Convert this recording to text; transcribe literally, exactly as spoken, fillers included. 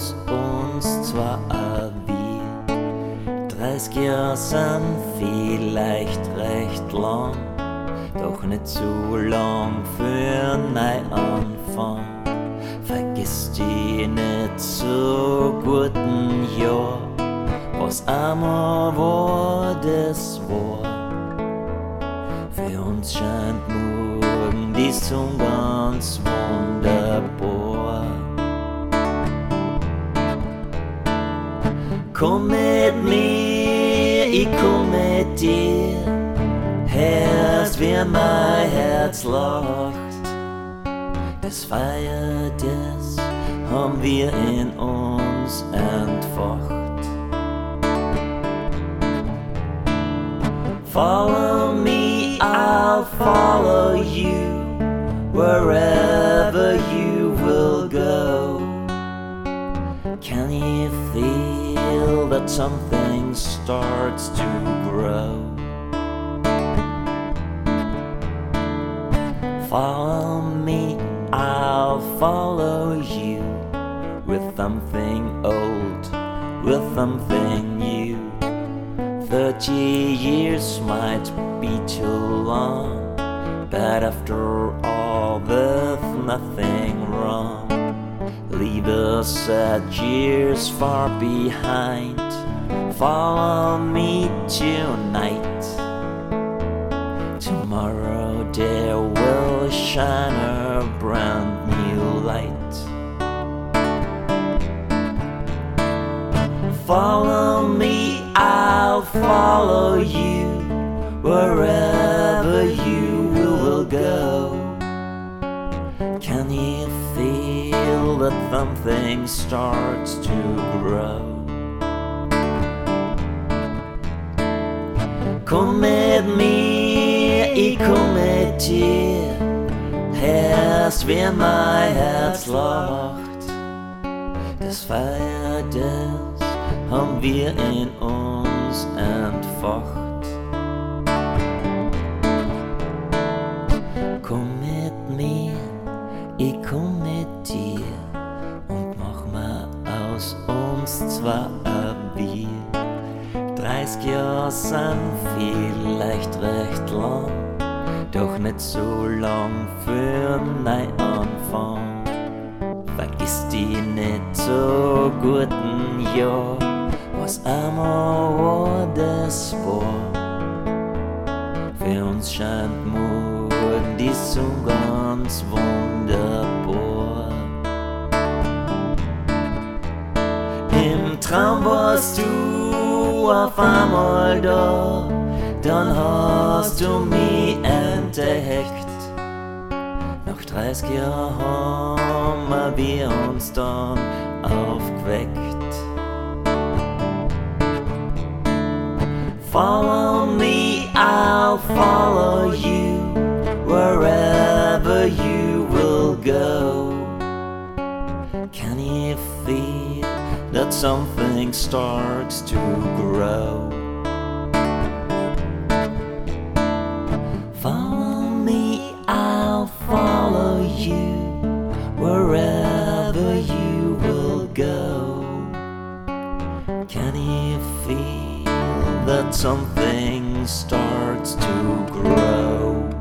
aus uns zwar wie dreißig Jahre sind vielleicht recht lang, doch nicht zu lang für ein Neuanfang. Vergiss die nicht so guten Jahr, was einmal war, das war. Für uns scheint morgen die Sonne ganz wunderbar. Komm mit mir, ich komm mit dir, hörst wie mein Herz lacht. Das Feier, das haben wir in uns entfacht. Follow me, I'll follow you, wherever you will go. Can you feel that something starts to grow? Follow me, I'll follow you, with something old, with something new. Thirty years might be too long, but after all there's nothing wrong. Leave the sad years far behind, follow me tonight. Tomorrow there will shine a brand new light. Follow me, I'll follow you, wherever you will go. Can you feel that something starts to grow? Komm mit mir, ich komm mit dir, hörst wie mein Herz lacht. Das Feuer, das haben wir in uns entfacht. Komm mit mir, ich komm mit dir und mach mal aus uns zwar ein Bier. dreißig Jahre sind vielleicht recht lang, doch nicht so lang für einen Neuanfang. Vergiss die nicht so guten Jahr, was einmal war, das war. Für uns scheint morgen die Sonne ganz wunderbar. Im Traum warst du auf einmal da, dann hast du mich entdeckt. Nach dreißig Jahren haben wir uns dann aufgeweckt. Follow me, I'll follow you, wherever you will go. Can you feel that something starts to grow? Follow me, I'll follow you, wherever you will go. Can you feel that something starts to grow?